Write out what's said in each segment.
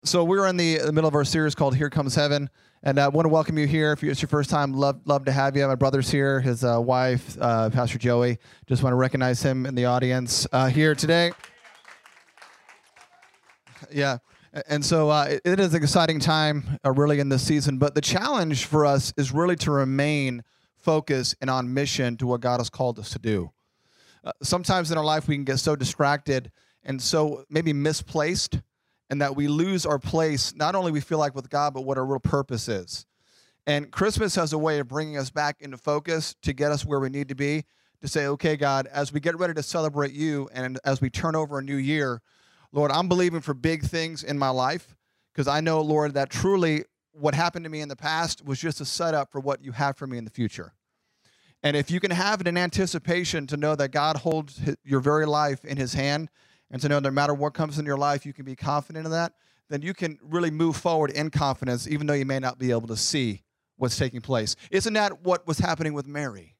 So we're in the middle of our series called Here Comes Heaven, and I want to welcome you here. If it's your first time, love to have you. My brother's here, his wife, Pastor Joey. Just want to recognize him in the audience here today. Yeah, and so it is an exciting time really in this season, but the challenge for us is really to remain focused and on mission to what God has called us to do. Sometimes in our life we can get so distracted and so maybe misplaced, and that we lose our place, not only we feel like with God, but what our real purpose is. And Christmas has a way of bringing us back into focus to get us where we need to be, to say, okay, God, as we get ready to celebrate you and as we turn over a new year, Lord, I'm believing for big things in my life, because I know, Lord, that truly what happened to me in the past was just a setup for what you have for me in the future. And if you can have an anticipation to know that God holds your very life in his hand, and to know no matter what comes in your life, you can be confident in that, then you can really move forward in confidence, even though you may not be able to see what's taking place. Isn't that what was happening with Mary?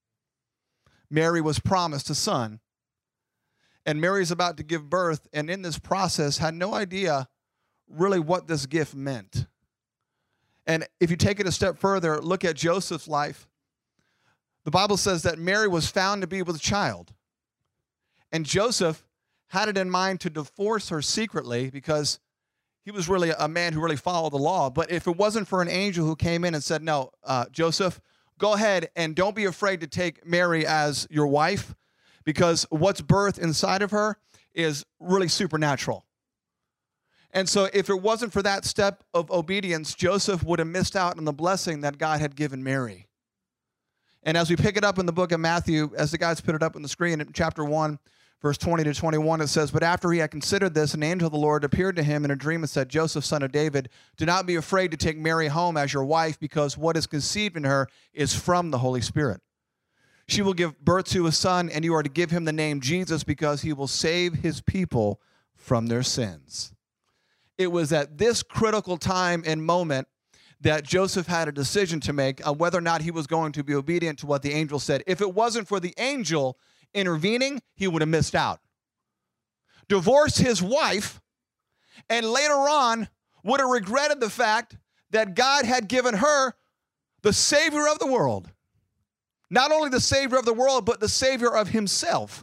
Mary was promised a son, and Mary's about to give birth, and in this process had no idea really what this gift meant. And if you take it a step further, look at Joseph's life. The Bible says that Mary was found to be with child, and Joseph had it in mind to divorce her secretly because he was really a man who really followed the law. But if it wasn't for an angel who came in and said, no, Joseph, go ahead and don't be afraid to take Mary as your wife, because what's birthed inside of her is really supernatural. And so if it wasn't for that step of obedience, Joseph would have missed out on the blessing that God had given Mary. And as we pick it up in the book of Matthew, as the guys put it up on the screen in chapter 1, Verse 20 to 21, it says, but after he had considered this, an angel of the Lord appeared to him in a dream and said, Joseph, son of David, do not be afraid to take Mary home as your wife, because what is conceived in her is from the Holy Spirit. She will give birth to a son, and you are to give him the name Jesus, because he will save his people from their sins. It was at this critical time and moment that Joseph had a decision to make on whether or not he was going to be obedient to what the angel said. If it wasn't for the angel intervening, he would have missed out. Divorced his wife, and later on would have regretted the fact that God had given her the Savior of the world. Not only the Savior of the world, but the Savior of himself.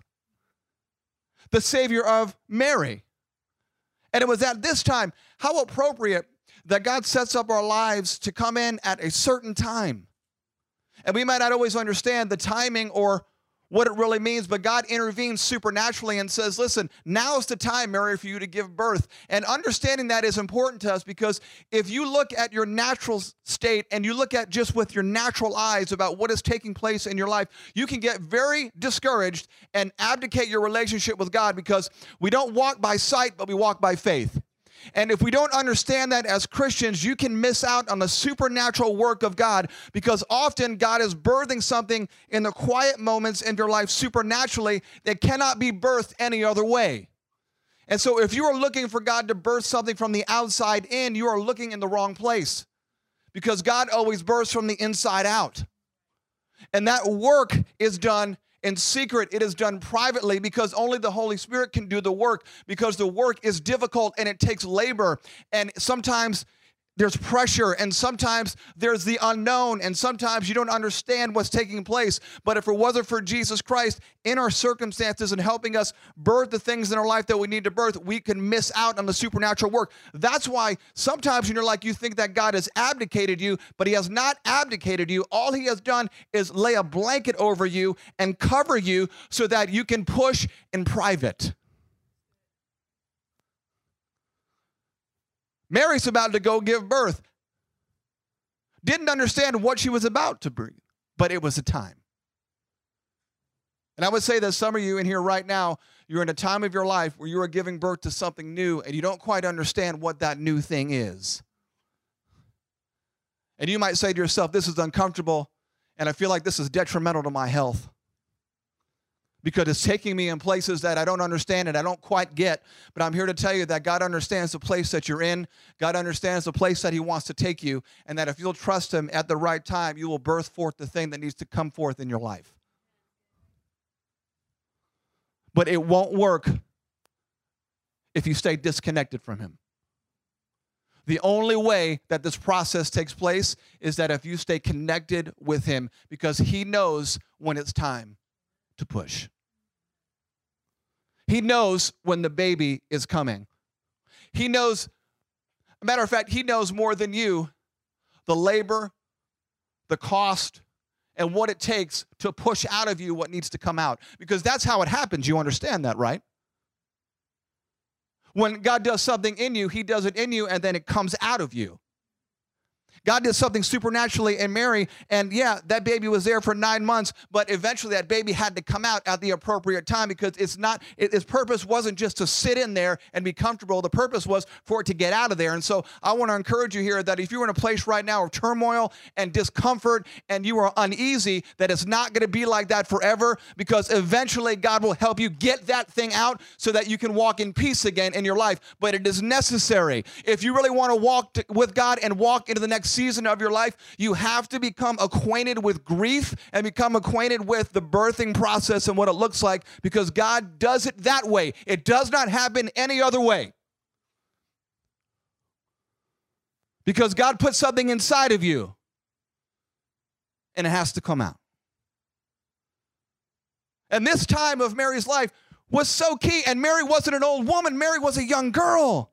The Savior of Mary. And it was at this time, how appropriate that God sets up our lives to come in at a certain time. And we might not always understand the timing or what it really means, but God intervenes supernaturally and says, listen, now is the time, Mary, for you to give birth. And understanding that is important to us, because if you look at your natural state and you look at just with your natural eyes about what is taking place in your life, you can get very discouraged and abdicate your relationship with God, because we don't walk by sight, but we walk by faith. And if we don't understand that as Christians, you can miss out on the supernatural work of God, because often God is birthing something in the quiet moments in your life supernaturally that cannot be birthed any other way. And so if you are looking for God to birth something from the outside in, you are looking in the wrong place, because God always births from the inside out. And that work is done in secret. It is done privately, because only the Holy Spirit can do the work, because the work is difficult and it takes labor, and sometimes there's pressure, and sometimes there's the unknown, and sometimes you don't understand what's taking place. But if it wasn't for Jesus Christ in our circumstances and helping us birth the things in our life that we need to birth, we can miss out on the supernatural work. That's why sometimes when you're like, you think that God has abdicated you, but he has not abdicated you. All he has done is lay a blanket over you and cover you so that you can push in private. Mary's about to go give birth. Didn't understand what she was about to breathe, but it was a time. And I would say that some of you in here right now, you're in a time of your life where you are giving birth to something new, and you don't quite understand what that new thing is. And you might say to yourself, this is uncomfortable, and I feel like this is detrimental to my health, because it's taking me in places that I don't understand and I don't quite get. But I'm here to tell you that God understands the place that you're in. God understands the place that he wants to take you, and that if you'll trust him at the right time, you will birth forth the thing that needs to come forth in your life. But it won't work if you stay disconnected from him. The only way that this process takes place is that if you stay connected with him, because he knows when it's time to push. He knows when the baby is coming. He knows, matter of fact, he knows more than you the labor, the cost, and what it takes to push out of you what needs to come out. Because that's how it happens. You understand that, right? When God does something in you, he does it in you, and then it comes out of you. God did something supernaturally in Mary, and yeah, that baby was there for 9 months, but eventually that baby had to come out at the appropriate time, because its purpose wasn't just to sit in there and be comfortable. The purpose was for it to get out of there. And so I want to encourage you here that if you're in a place right now of turmoil and discomfort and you are uneasy, that it's not going to be like that forever, because eventually God will help you get that thing out so that you can walk in peace again in your life. But it is necessary. If you really want to walk with God and walk into the next season of your life, you have to become acquainted with grief and become acquainted with the birthing process and what it looks like, because God does it that way. It does not happen any other way. Because God put something inside of you and it has to come out. And this time of Mary's life was so key. And Mary wasn't an old woman. Mary was a young girl.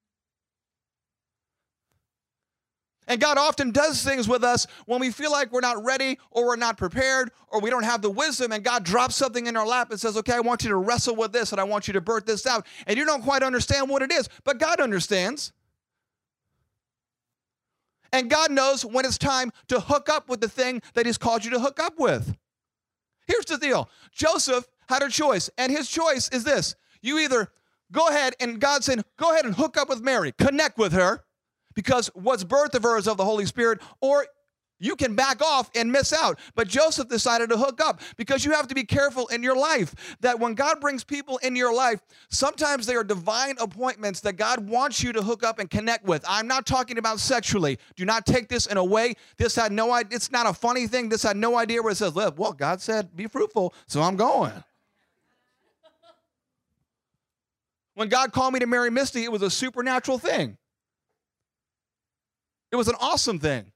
And God often does things with us when we feel like we're not ready or we're not prepared or we don't have the wisdom, and God drops something in our lap and says, okay, I want you to wrestle with this and I want you to birth this out. And you don't quite understand what it is, but God understands. And God knows when it's time to hook up with the thing that he's called you to hook up with. Here's the deal. Joseph had a choice, and his choice is this. You either go ahead, and God said, go ahead and hook up with Mary, connect with her, because what's birthed of her is of the Holy Spirit, or you can back off and miss out. But Joseph decided to hook up, because you have to be careful in your life that when God brings people into your life, sometimes they are divine appointments that God wants you to hook up and connect with. I'm not talking about sexually. Do not take this in a way. It's not a funny thing. This had no idea where it says, well, God said be fruitful, so I'm going. When God called me to marry Misty, it was a supernatural thing. It was an awesome thing.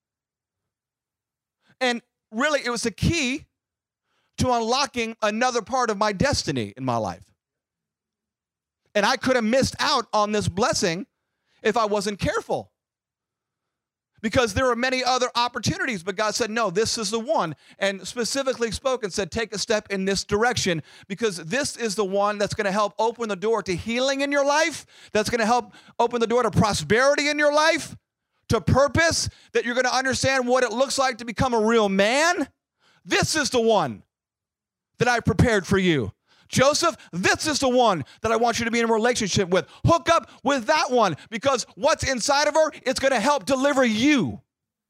And really, it was the key to unlocking another part of my destiny in my life. And I could have missed out on this blessing if I wasn't careful, because there were many other opportunities, but God said, no, this is the one, and specifically spoke and said, take a step in this direction, because this is the one that's going to help open the door to healing in your life, that's going to help open the door to prosperity in your life, to purpose, that you're going to understand what it looks like to become a real man. This is the one that I prepared for you. Joseph, this is the one that I want you to be in a relationship with. Hook up with that one, because what's inside of her, it's going to help deliver you.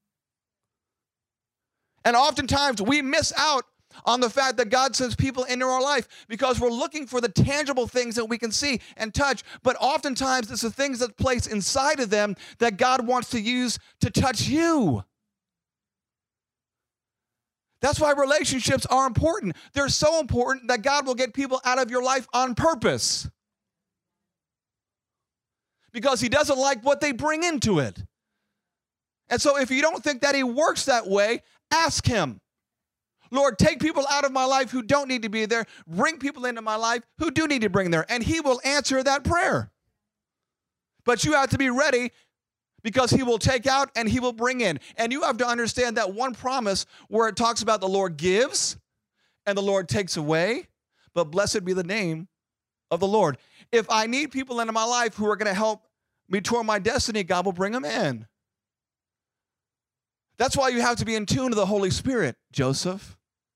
And oftentimes we miss out on the fact that God sends people into our life because we're looking for the tangible things that we can see and touch. But oftentimes it's the things that place inside of them that God wants to use to touch you. That's why relationships are important. They're so important that God will get people out of your life on purpose, because he doesn't like what they bring into it. And so if you don't think that he works that way, ask him. Lord, take people out of my life who don't need to be there. Bring people into my life who do need to bring there. And he will answer that prayer. But you have to be ready, because he will take out and he will bring in. And you have to understand that one promise where it talks about the Lord gives and the Lord takes away, but blessed be the name of the Lord. If I need people into my life who are going to help me toward my destiny, God will bring them in. That's why you have to be in tune to the Holy Spirit, Joseph.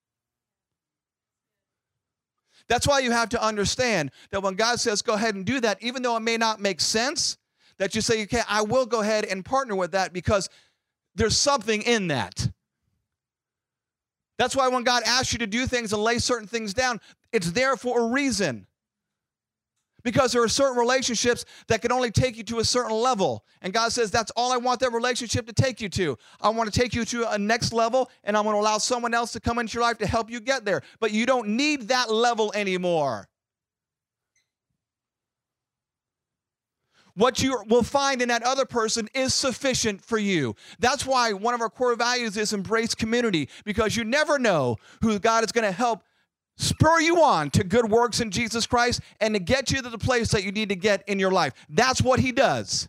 That's why you have to understand that when God says go ahead and do that, even though it may not make sense, that you say, okay, I will go ahead and partner with that, because there's something in that. That's why when God asks you to do things and lay certain things down, it's there for a reason. Because there are certain relationships that can only take you to a certain level. And God says, that's all I want that relationship to take you to. I want to take you to a next level, and I'm going to allow someone else to come into your life to help you get there. But you don't need that level anymore. What you will find in that other person is sufficient for you. That's why one of our core values is embrace community, because you never know who God is going to help spur you on to good works in Jesus Christ and to get you to the place that you need to get in your life. That's what he does.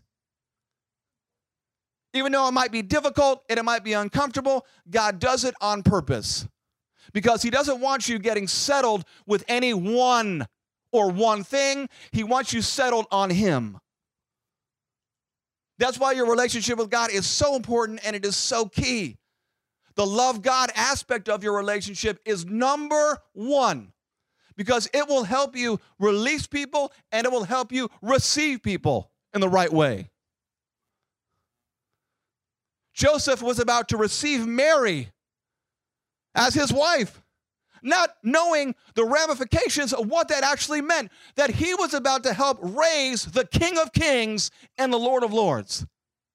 Even though it might be difficult and it might be uncomfortable, God does it on purpose, because he doesn't want you getting settled with any one or one thing. He wants you settled on him. That's why your relationship with God is so important and it is so key. The love God aspect of your relationship is number one, because it will help you release people and it will help you receive people in the right way. Joseph was about to receive Mary as his wife, not knowing the ramifications of what that actually meant, that he was about to help raise the King of Kings and the Lord of Lords.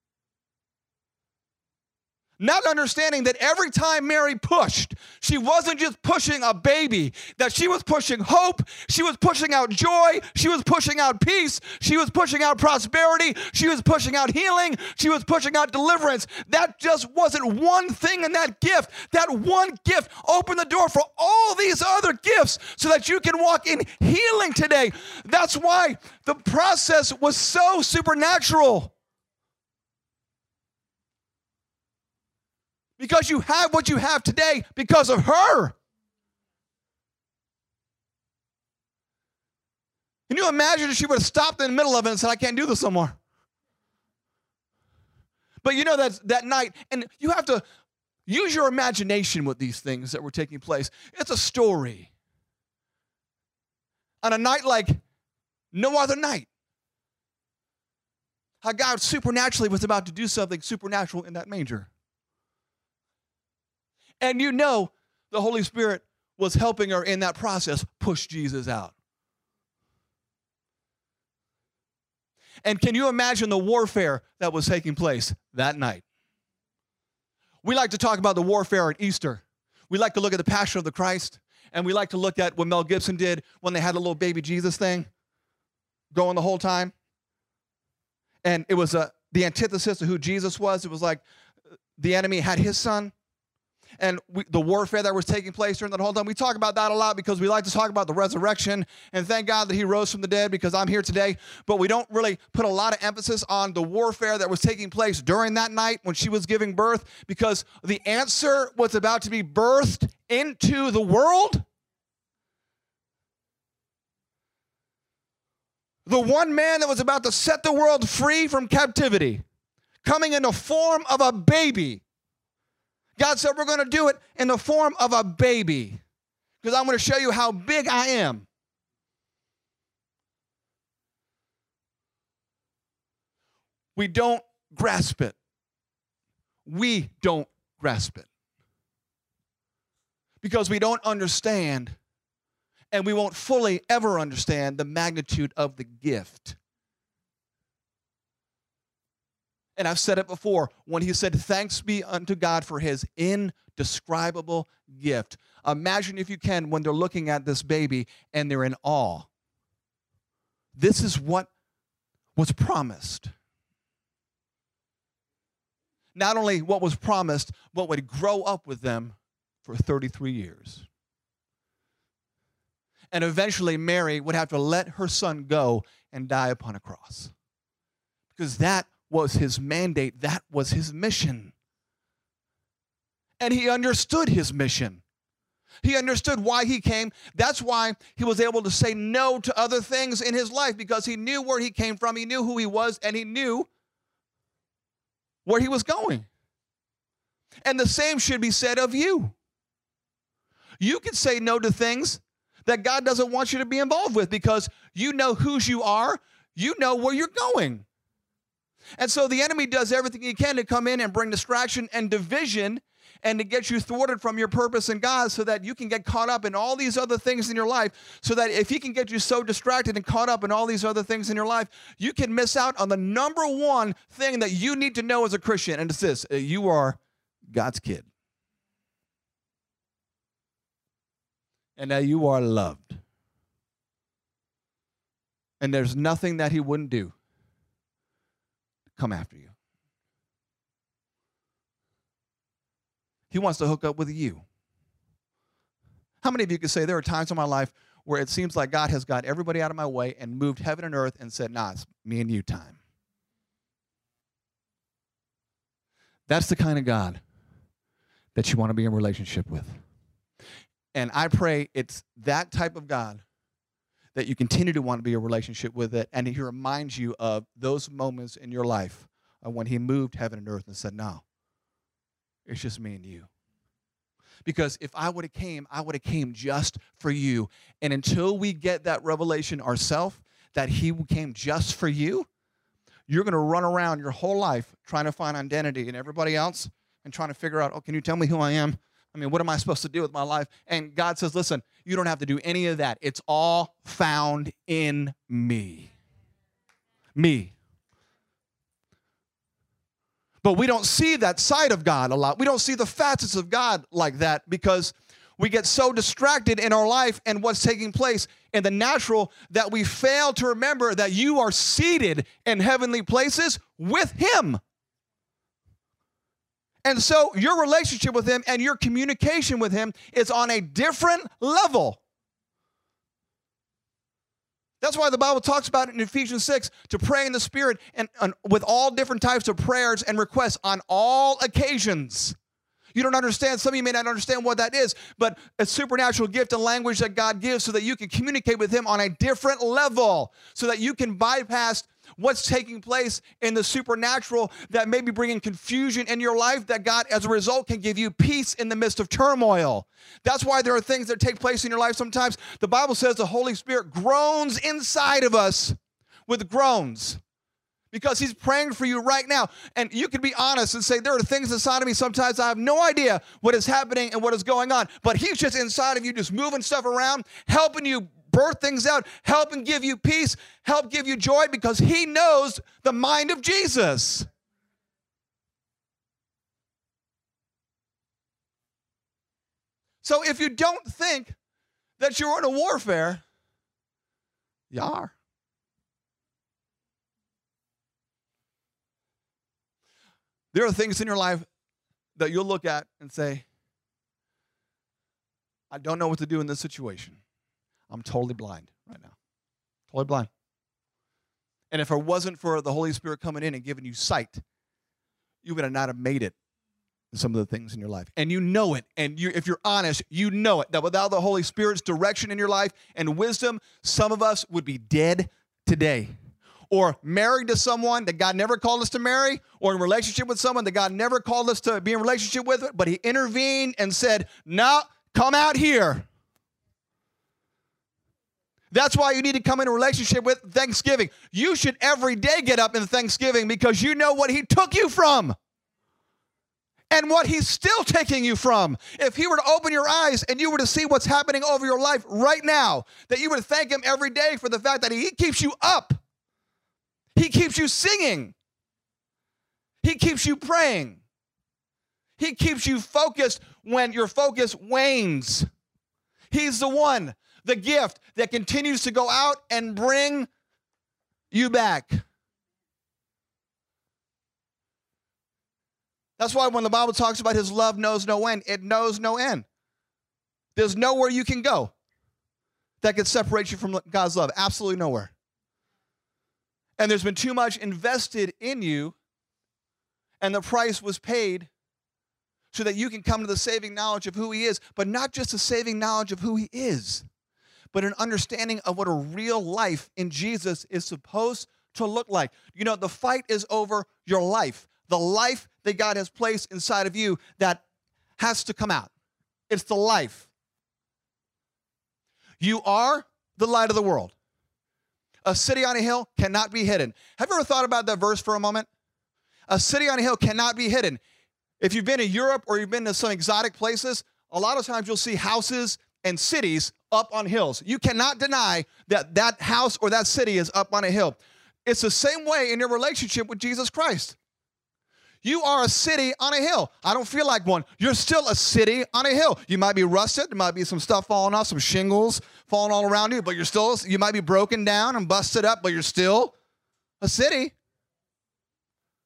Not understanding that every time Mary pushed, she wasn't just pushing a baby, that she was pushing hope, she was pushing out joy, she was pushing out peace, she was pushing out prosperity, she was pushing out healing, she was pushing out deliverance. That just wasn't one thing in that gift. That one gift opened the door for all these other gifts so that you can walk in healing today. That's why the process was so supernatural. Because you have what you have today because of her. Can you imagine if she would have stopped in the middle of it and said, I can't do this no more? But you know that night, and you have to use your imagination with these things that were taking place. It's a story. On a night like no other night. How God supernaturally was about to do something supernatural in that manger. And you know the Holy Spirit was helping her in that process push Jesus out. And can you imagine the warfare that was taking place that night? We like to talk about the warfare at Easter. We like to look at the Passion of the Christ, and we like to look at what Mel Gibson did when they had the little baby Jesus thing going the whole time. And it was the antithesis of who Jesus was. It was like the enemy had his son. And the warfare that was taking place during that whole time, we talk about that a lot because we like to talk about the resurrection, and thank God that he rose from the dead because I'm here today, but we don't really put a lot of emphasis on the warfare that was taking place during that night when she was giving birth, because the answer was about to be birthed into the world. The one man that was about to set the world free from captivity, coming in the form of a baby. God said, we're going to do it in the form of a baby because I'm going to show you how big I am. We don't grasp it. We don't grasp it because we don't understand, and we won't fully ever understand the magnitude of the gift. And I've said it before, when he said, thanks be unto God for his indescribable gift. Imagine, if you can, when they're looking at this baby and they're in awe. This is what was promised. Not only what was promised, but would grow up with them for 33 years. And eventually Mary would have to let her son go and die upon a cross. Because that was his mandate. That was his mission. And he understood his mission. He understood why he came. That's why he was able to say no to other things in his life, because he knew where he came from, he knew who he was, and he knew where he was going. And the same should be said of you. You can say no to things that God doesn't want you to be involved with because you know whose you are, you know where you're going. And so the enemy does everything he can to come in and bring distraction and division and to get you thwarted from your purpose in God so that you can get caught up in all these other things in your life, so that if he can get you so distracted and caught up in all these other things in your life, you can miss out on the number one thing that you need to know as a Christian, and it's this: you are God's kid. And that you are loved. And there's nothing that he wouldn't do come after you. He wants to hook up with you. How many of you could say there are times in my life where it seems like God has got everybody out of my way and moved heaven and earth and said, nah, it's me and you time? That's the kind of God that you want to be in relationship with. And I pray it's that type of God that you continue to want to be in a relationship with it, and he reminds you of those moments in your life when he moved heaven and earth and said, no, it's just me and you. Because if I would have came just for you. And until we get that revelation ourselves, that he came just for you, you're going to run around your whole life trying to find identity in everybody else and trying to figure out, oh, can you tell me who I am? I mean, what am I supposed to do with my life? And God says, listen, you don't have to do any of that. It's all found in me. Me. But we don't see that side of God a lot. We don't see the facets of God like that because we get so distracted in our life and what's taking place in the natural that we fail to remember that you are seated in heavenly places with him. And so your relationship with him and your communication with him is on a different level. That's why the Bible talks about it in Ephesians 6 to pray in the Spirit and with all different types of prayers and requests on all occasions. You don't understand. Some of you may not understand what that is, but a supernatural gift and language that God gives so that you can communicate with him on a different level, so that you can bypass what's taking place in the supernatural that may be bringing confusion in your life, that God, as a result, can give you peace in the midst of turmoil. That's why there are things that take place in your life sometimes. The Bible says the Holy Spirit groans inside of us with groans because he's praying for you right now. And you can be honest and say, there are things inside of me sometimes I have no idea what is happening and what is going on, but he's just inside of you, just moving stuff around, helping you birth things out, help and give you peace, help give you joy, because he knows the mind of Jesus. So if you don't think that you're in a warfare, you are. There are things in your life that you'll look at and say, I don't know what to do in this situation. I'm totally blind right now. Totally blind. And if it wasn't for the Holy Spirit coming in and giving you sight, you would not have made it in some of the things in your life. And you know it. And if you're honest, you know it. That without the Holy Spirit's direction in your life and wisdom, some of us would be dead today. Or married to someone that God never called us to marry, or in relationship with someone that God never called us to be in relationship with, but he intervened and said, no, come out here. That's why you need to come in a relationship with Thanksgiving. You should every day get up in Thanksgiving because you know what he took you from and what he's still taking you from. If he were to open your eyes and you were to see what's happening over your life right now, that you would thank him every day for the fact that he keeps you up. He keeps you singing. He keeps you praying. He keeps you focused when your focus wanes. He's the one, the gift that continues to go out and bring you back. That's why when the Bible talks about his love knows no end, it knows no end. There's nowhere you can go that can separate you from God's love. Absolutely nowhere. And there's been too much invested in you, and the price was paid so that you can come to the saving knowledge of who he is, but not just a saving knowledge of who he is, but an understanding of what a real life in Jesus is supposed to look like. You know, the fight is over your life, the life that God has placed inside of you that has to come out. It's the life. You are the light of the world. A city on a hill cannot be hidden. Have you ever thought about that verse for a moment? A city on a hill cannot be hidden. If you've been to Europe or you've been to some exotic places, a lot of times you'll see houses and cities up on hills. You cannot deny that that house or that city is up on a hill. It's the same way in your relationship with Jesus Christ. You are a city on a hill. I don't feel like one. You're still a city on a hill. You might be rusted. There might be some stuff falling off, some shingles falling all around you, but you might be broken down and busted up, but you're still a city.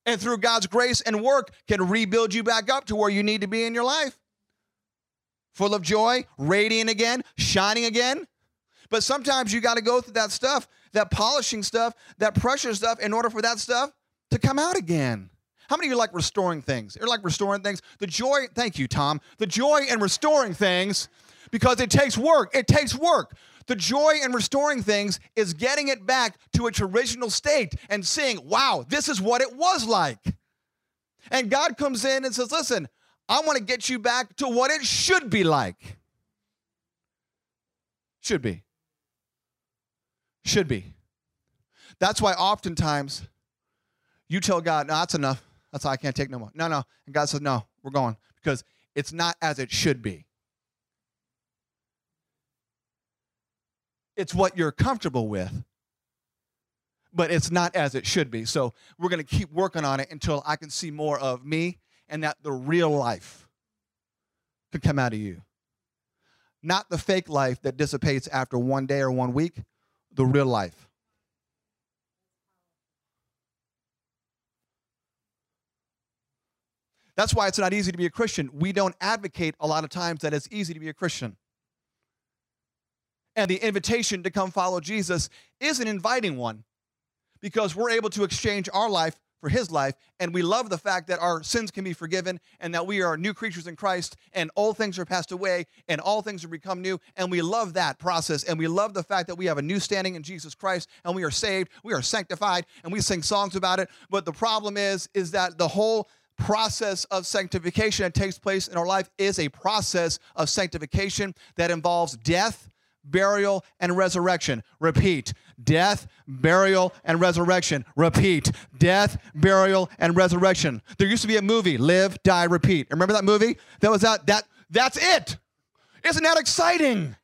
And through God's grace and work can rebuild you back up to where you need to be in your life. Full of joy, radiant again, shining again. But sometimes you got to go through that stuff, that polishing stuff, that pressure stuff in order for that stuff to come out again. How many of you like restoring things? You like restoring things? The joy, thank you, Tom. The joy in restoring things, because it takes work. It takes work. The joy in restoring things is getting it back to its original state and seeing, wow, this is what it was like. And God comes in and says, listen, I want to get you back to what it should be like. Should be. Should be. That's why oftentimes you tell God, no, that's enough. That's all, I can't take no more. No. And God says, no, we're going, because it's not as it should be. It's what you're comfortable with, but it's not as it should be. So we're going to keep working on it until I can see more of me and that the real life can come out of you. Not the fake life that dissipates after one day or 1 week, the real life. That's why it's not easy to be a Christian. We don't advocate a lot of times that it's easy to be a Christian. And the invitation to come follow Jesus is an inviting one, because we're able to exchange our life for his life, and we love the fact that our sins can be forgiven and that we are new creatures in Christ, and old things are passed away and all things have become new, and we love that process, and we love the fact that we have a new standing in Jesus Christ, and we are saved, we are sanctified, and we sing songs about it. But the problem is that the whole process of sanctification that takes place in our life is a process of sanctification that involves death, burial, and resurrection. Repeat. Death, burial, and resurrection. Repeat. Death, burial, and resurrection. There used to be a movie, Live, Die, Repeat. Remember that movie? That's it. Isn't that exciting?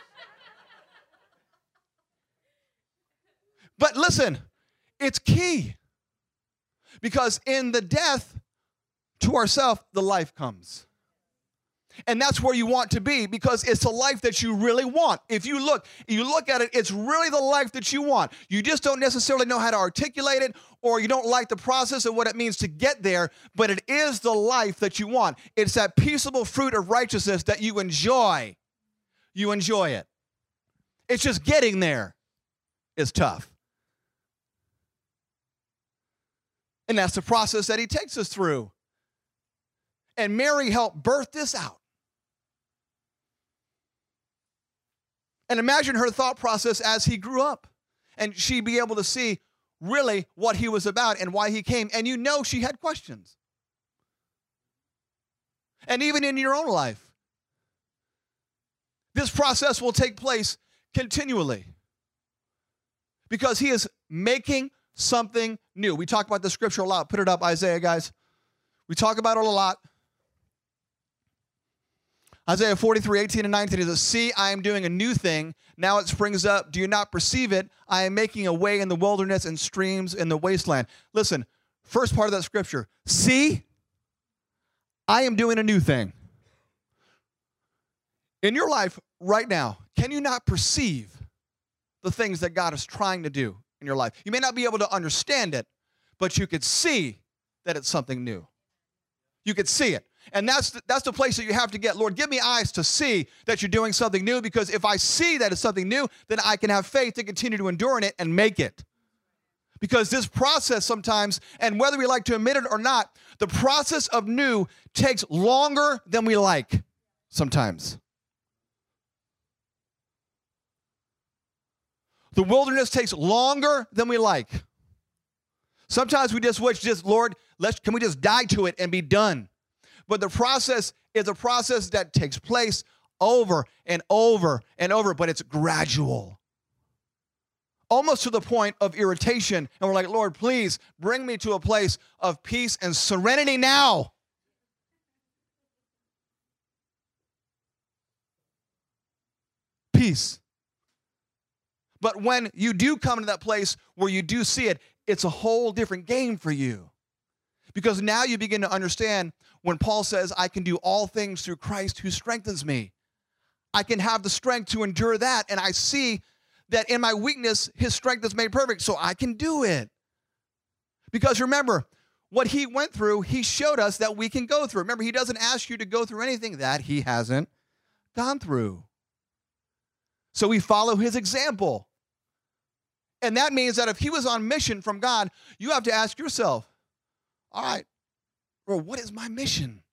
But listen, it's key. Because in the death to ourself, the life comes. And that's where you want to be, because it's a life that you really want. If you look at it, it's really the life that you want. You just don't necessarily know how to articulate it, or you don't like the process of what it means to get there, but it is the life that you want. It's that peaceable fruit of righteousness that you enjoy. You enjoy it. It's just getting there is tough. And that's the process that he takes us through. And Mary helped birth this out. And imagine her thought process as he grew up. And she'd be able to see really what he was about and why he came. And you know she had questions. And even in your own life, this process will take place continually, because he is making something new. We talk about the scripture a lot. Put it up, Isaiah, guys. We talk about it a lot. Isaiah 43, 18 and 19 says, see, I am doing a new thing. Now it springs up. Do you not perceive it? I am making a way in the wilderness and streams in the wasteland. Listen, first part of that scripture. See, I am doing a new thing. In your life right now, can you not perceive the things that God is trying to do in your life? You may not be able to understand it, but you could see that it's something new. You could see it. And that's the place that you have to get. Lord, give me eyes to see that you're doing something new, because if I see that it's something new, then I can have faith to continue to endure in it and make it. Because this process sometimes, and whether we like to admit it or not, the process of new takes longer than we like sometimes. The wilderness takes longer than we like. Sometimes we just wish, Lord, can we just die to it and be done? But the process is a process that takes place over and over and over, but it's gradual. Almost to the point of irritation. And we're like, Lord, please bring me to a place of peace and serenity now. Peace. But when you do come to that place where you do see it, it's a whole different game for you. Because now you begin to understand when Paul says, I can do all things through Christ who strengthens me. I can have the strength to endure that. And I see that in my weakness, his strength is made perfect, so I can do it. Because remember, what he went through, he showed us that we can go through. Remember, he doesn't ask you to go through anything that he hasn't gone through. So we follow his example. And that means that if he was on mission from God, you have to ask yourself, all right, well, what is my mission?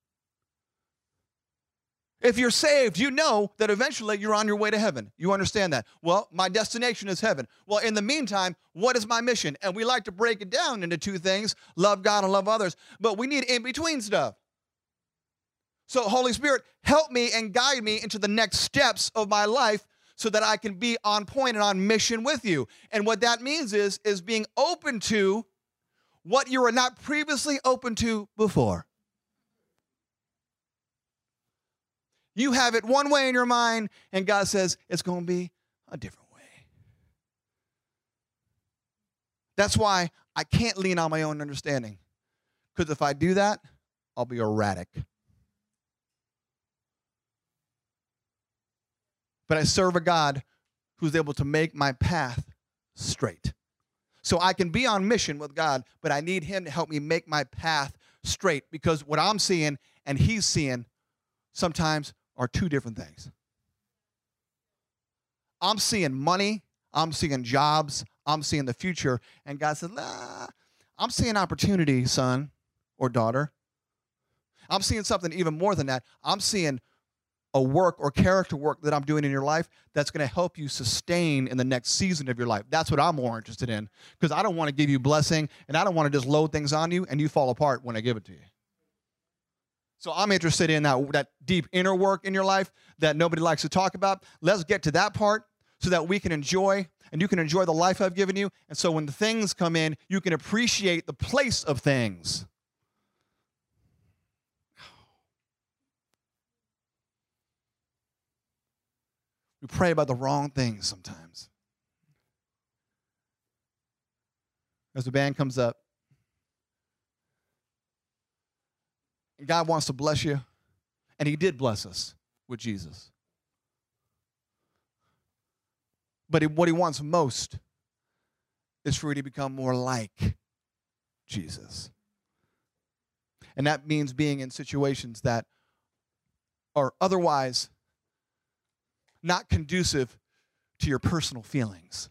If you're saved, you know that eventually you're on your way to heaven. You understand that. Well, my destination is heaven. Well, in the meantime, what is my mission? And we like to break it down into two things, love God and love others, but we need in-between stuff. So Holy Spirit, help me and guide me into the next steps of my life so that I can be on point and on mission with you. And what that means is being open to what you were not previously open to before. You have it one way in your mind, and God says it's going to be a different way. That's why I can't lean on my own understanding. Because if I do that, I'll be erratic. But I serve a God who's able to make my path straight. So I can be on mission with God, but I need him to help me make my path straight, because what I'm seeing and he's seeing sometimes are two different things. I'm seeing money, I'm seeing jobs, I'm seeing the future, and God says, I'm seeing opportunity, son or daughter. I'm seeing something even more than that. I'm seeing a work or character work that I'm doing in your life that's going to help you sustain in the next season of your life. That's what I'm more interested in, because I don't want to give you blessing, and I don't want to just load things on you and you fall apart when I give it to you. So I'm interested in that deep inner work in your life that nobody likes to talk about. Let's get to that part so that we can enjoy, and you can enjoy the life I've given you. And so when the things come in, you can appreciate the place of things. We pray about the wrong things sometimes. As the band comes up, and God wants to bless you, and he did bless us with Jesus. But what he wants most is for you to become more like Jesus. And that means being in situations that are otherwise not conducive to your personal feelings,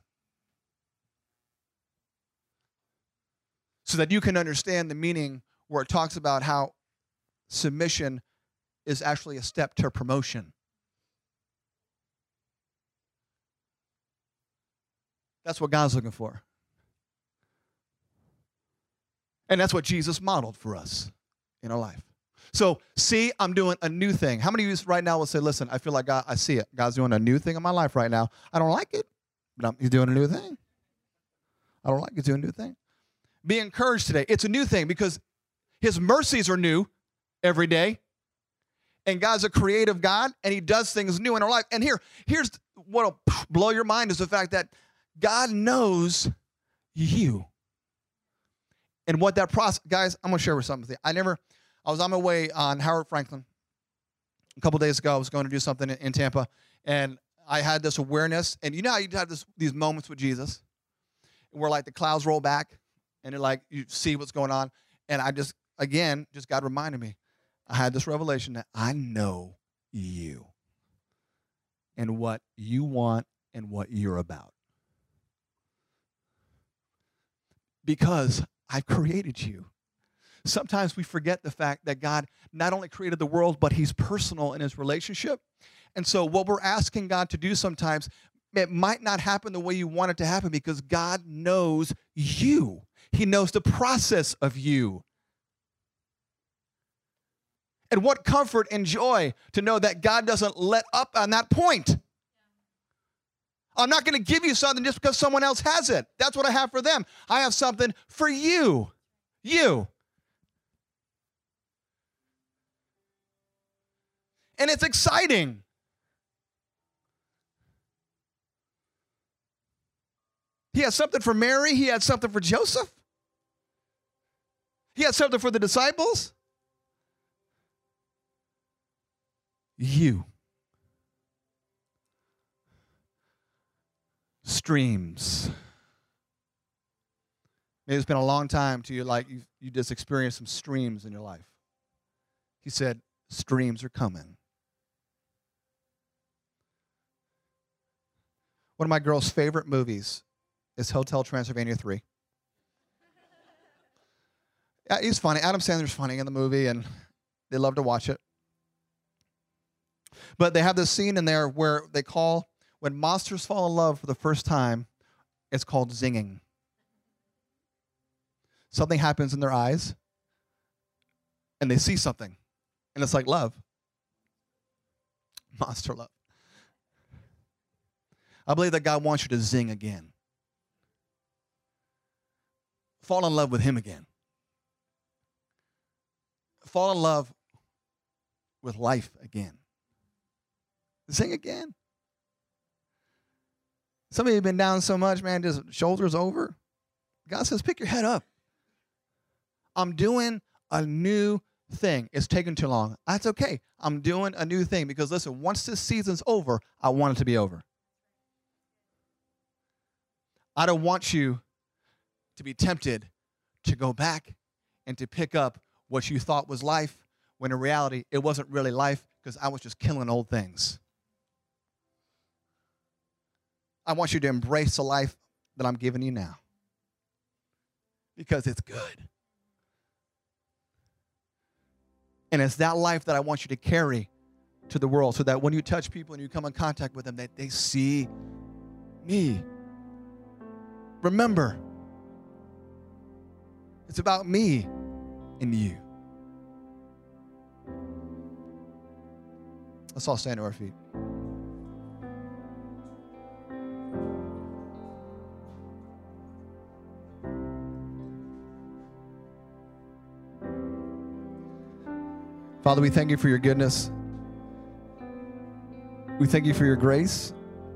so that you can understand the meaning where it talks about how submission is actually a step to promotion. That's what God's looking for. And that's what Jesus modeled for us in our life. So, see, I'm doing a new thing. How many of you right now will say, listen, I feel like God, I see it. God's doing a new thing in my life right now. I don't like it, but he's doing a new thing. I don't like it, he's doing a new thing. Be encouraged today. It's a new thing because his mercies are new every day. And God's a creative God, and he does things new in our life. And here's what'll blow your mind is the fact that God knows you. And what that process, guys, I'm going to share something with you. I was on my way on Howard Franklin. A couple days ago, I was going to do something in Tampa, and I had this awareness. And you know how you have these moments with Jesus where like the clouds roll back, and you're like, you see what's going on. And I just God reminded me. I had this revelation that I know you and what you want and what you're about. Because I created you. Sometimes we forget the fact that God not only created the world, but he's personal in his relationship. And so what we're asking God to do sometimes, it might not happen the way you want it to happen because God knows you. He knows the process of you. And what comfort and joy to know that God doesn't let up on that point. I'm not going to give you something just because someone else has it. That's what I have for them. I have something for you. You. And it's exciting. He had something for Mary. He had something for Joseph. He had something for the disciples. You. Streams Maybe it's been a long time to you, like you just experienced some streams in your life. He said, streams are coming. One of my girls' favorite movies is Hotel Transylvania 3. Yeah, he's funny. Adam Sandler's funny in the movie, and they love to watch it. But they have this scene in there where they call, when monsters fall in love for the first time, it's called zinging. Something happens in their eyes, and they see something, and it's like love. Monster love. I believe that God wants you to zing again. Fall in love with him again. Fall in love with life again. Zing again. Some of you have been down so much, man, just shoulders over. God says, pick your head up. I'm doing a new thing. It's taking too long. That's okay. I'm doing a new thing because, listen, once this season's over, I want it to be over. I don't want you to be tempted to go back and to pick up what you thought was life when in reality it wasn't really life because I was just killing old things. I want you to embrace the life that I'm giving you now because it's good. And it's that life that I want you to carry to the world so that when you touch people and you come in contact with them, that they see me. Remember, it's about me and you. Let's all stand to our feet. Father, we thank you for your goodness. We thank you for your grace.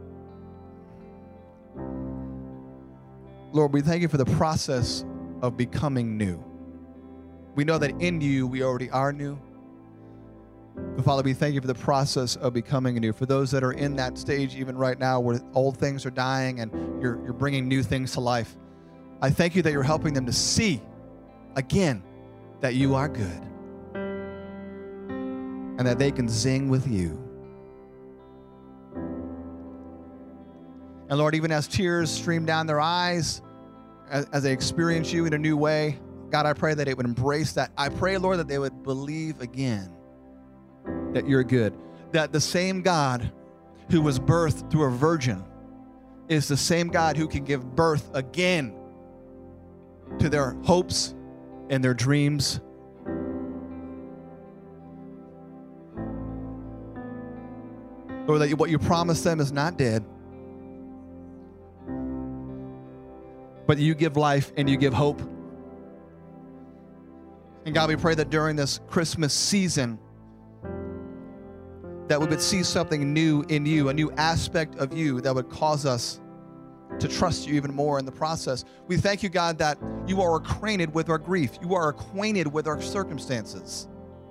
Lord, we thank you for the process of becoming new. We know that in you we already are new. But Father, we thank you for the process of becoming new. For those that are in that stage even right now where old things are dying and you're bringing new things to life, I thank you that you're helping them to see again that you are good and that they can zing with you. And Lord, even as tears stream down their eyes, as they experience you in a new way, God, I pray that they would embrace that. I pray, Lord, that they would believe again that you're good. That the same God who was birthed through a virgin is the same God who can give birth again to their hopes and their dreams. Lord, that what you promised them is not dead, but you give life and you give hope. And God, we pray that during this Christmas season, that we would see something new in you, a new aspect of you that would cause us to trust you even more in the process. We thank you, God, that you are acquainted with our grief. You are acquainted with our circumstances.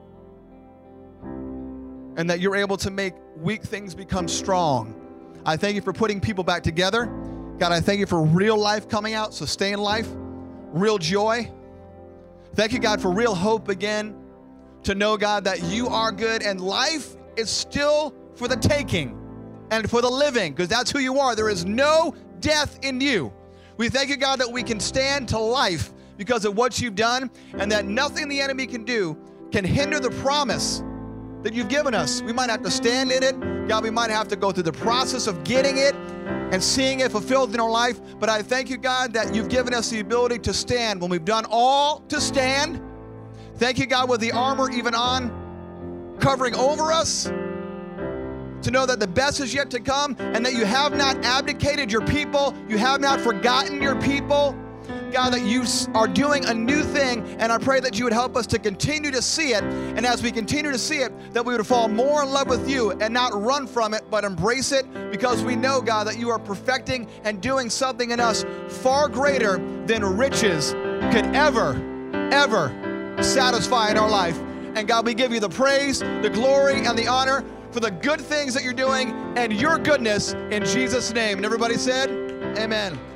And that you're able to make weak things become strong. I thank you for putting people back together. God, I thank you for real life coming out, sustained life, real joy. Thank you, God, for real hope again, to know, God, that you are good and life is still for the taking and for the living, because that's who you are. There is no death in you. We thank you, God, that we can stand to life because of what you've done, and that nothing the enemy can do can hinder the promise that you've given us. We might have to stand in it. God, we might have to go through the process of getting it and seeing it fulfilled in our life. But I thank you, God, that you've given us the ability to stand when we've done all to stand. Thank you, God, with the armor even on, covering over us, to know that the best is yet to come and that you have not abdicated your people. You have not forgotten your people. God, that you are doing a new thing, and I pray that you would help us to continue to see it, and as we continue to see it, that we would fall more in love with you and not run from it, but embrace it, because we know, God, that you are perfecting and doing something in us far greater than riches could ever satisfy in our life. And God, we give you the praise, the glory, and the honor for the good things that you're doing and your goodness in Jesus' name. And everybody said, amen.